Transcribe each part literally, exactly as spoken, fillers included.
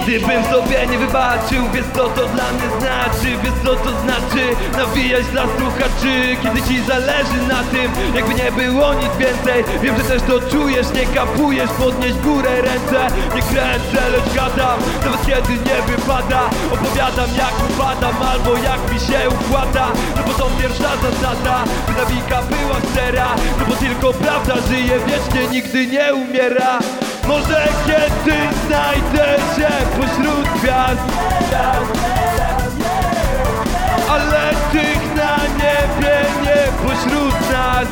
Nigdy bym sobie nie wybaczył, wiesz co to dla mnie znaczy. Wiesz co to znaczy nawijać dla słuchaczy. Kiedy ci zależy na tym, jakby nie było nic więcej. Wiem, że też to czujesz, nie kapujesz, podnieś w górę ręce. Nie kręcę, lecz gadam, nawet kiedy nie wypada. Opowiadam jak upadam, albo jak mi się układa. No bo to pierwsza zasada, by nawika była szczera. No bo tylko prawda żyje wiecznie, nigdy nie umiera. Może kiedyś znajdę się pośród gwiazd, ale tych na niebie nie pośród nas.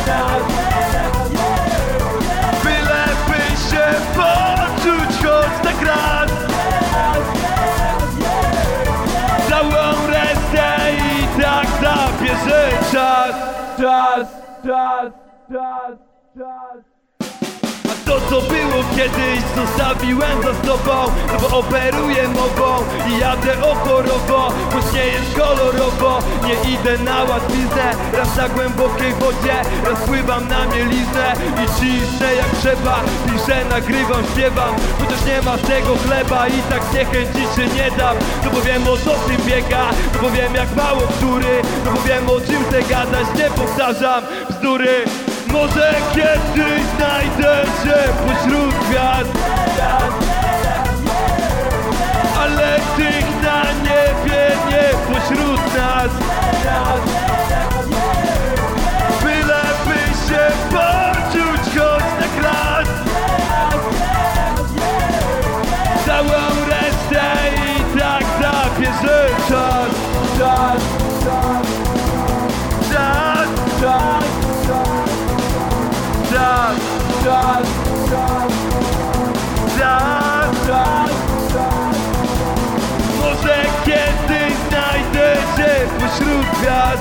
Byleby się poczuć choć tak raz. Całą resztę i tak zabierze czas. Czas, czas, czas, czas. A to co było kiedyś zostawiłem za sobą. No bo operuję mową i jadę oporowo. Choć nie jest kolorowo, nie idę na łatwiznę. Raz na głębokiej wodzie, raz pływam na mieliznę. I cisnę jak trzeba, piszę, nagrywam, śpiewam. Chociaż nie ma z tego chleba i tak zniechęcić się nie dam. No bo wiem o co w tym biega, no bo wiem jak mało bzdury. No bo wiem o czym chcę gadać, nie powtarzam bzdury. Może kiedyś znajdę się pośród gwiazd, ale tych na niebie nie pośród nas. Byleby się poczuć choć tak raz. Całą resztę i tak zabierze czas. Czas, czas, czas, czas. Czas, czas, czas, czas, czas, czas. Może kiedyś znajdę się pośród gwiazd,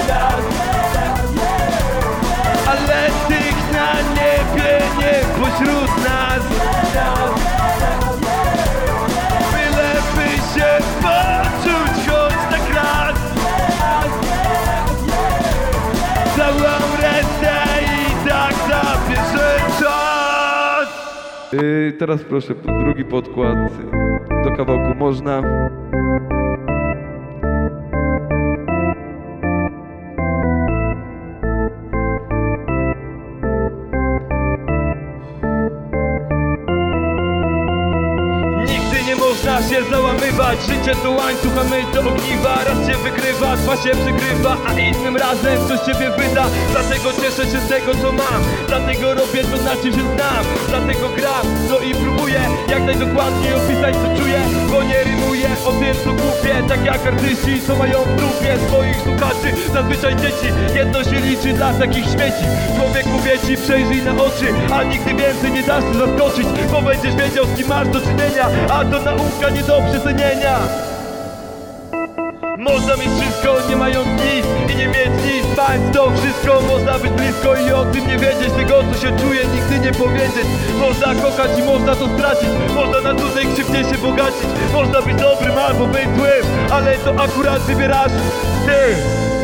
ale tych na niebie nie pośród nas. Byleby się poczuć choć tak raz. Całą resztę i tak zabierze czas. Yy, teraz proszę, drugi podkład do kawałku Można. Nigdy nie można się załamywać. Życie to łańcuch, a my to ogniwa. Raz się wygrywa, dwa się przegrywa, a innym razem coś ciebie wyda. Dlatego cieszę się z tego co mam, dlatego robię to na czym się znam. Dlatego gram, no i próbuję jak najdokładniej opisać co czuję. Bo nie rymuję o tym co kupię, tak jak artyści co mają w dupie swoich słuchaczy. Zazwyczaj dzieci, jedno się liczy dla takich śmieci. Człowiek mówię ci, przejrzyj na oczy, a nigdy więcej nie dasz się zaskoczyć. Bo będziesz wiedział z kim masz do czynienia, a to nauka nie do przecenienia. Można mieć wszystko, nie mając nic i nie mieć nic. Mając to wszystko, można być blisko i o tym nie wiedzieć. Tego co się czuje, nigdy nie powiedzieć. Można kochać i można to stracić. Można na cudzej krzywdzie się bogacić. Można być dobrym albo być złym, ale to akurat wybierasz ty.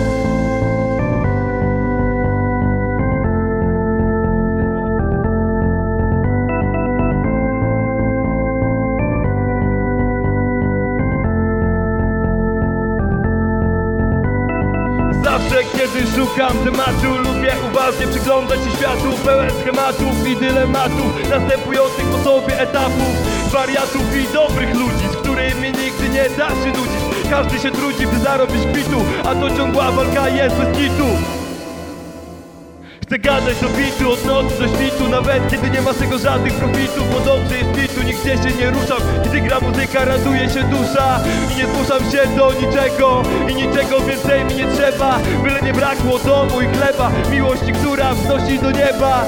Zawsze kiedy szukam tematu, lubię uważnie przyglądać się światu. Pełen schematów i dylematów, następujących po sobie etapów. Wariatów i dobrych ludzi, z którymi nigdy nie da się nudzić. Każdy się trudzi, by zarobić kwitu, a to ciągła walka jest bez kitu. Chcę gadać do bitu, od nocy do świtu, nawet kiedy nie ma z tego żadnych profitów. Bo dobrze jest bitu, nigdzie się nie ruszam. Gdy gra muzyka, raduje się dusza i nie zmuszam się do niczego. I niczego więcej mi nie trzeba, byle nie brakło domu i chleba. Miłości, która wznosi do nieba.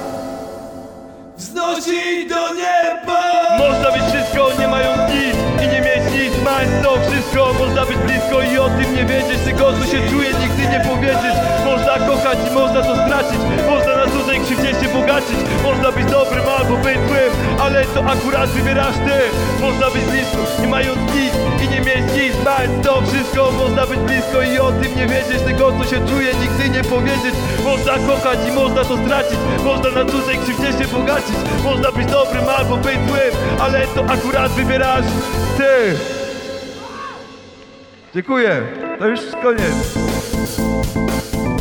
Wznosi do nieba. Można mieć wszystko, nie mając nic i nie mieć nic. Mając to wszystko, można być blisko i o tym nie wiedzieć. Tego co się czuje, nigdy nie powiedzieć. Można kochać i można to stracić. Można na cudzej krzywdzie się bogacić. stracić. Można być dobrym albo być złym, ale to akurat wybierasz ty. Można być blisko, nie mając nic i nie mieć nic. Mając to wszystko, można być blisko i o tym nie wiedzieć. Tego co się czuje, nigdy nie powiedzieć. Można kochać i można to stracić. Można na cudzej krzywdzie się bogacić. Można być dobrym albo być złym, ale to akurat wybierasz ty. Dziękuję, to już koniec.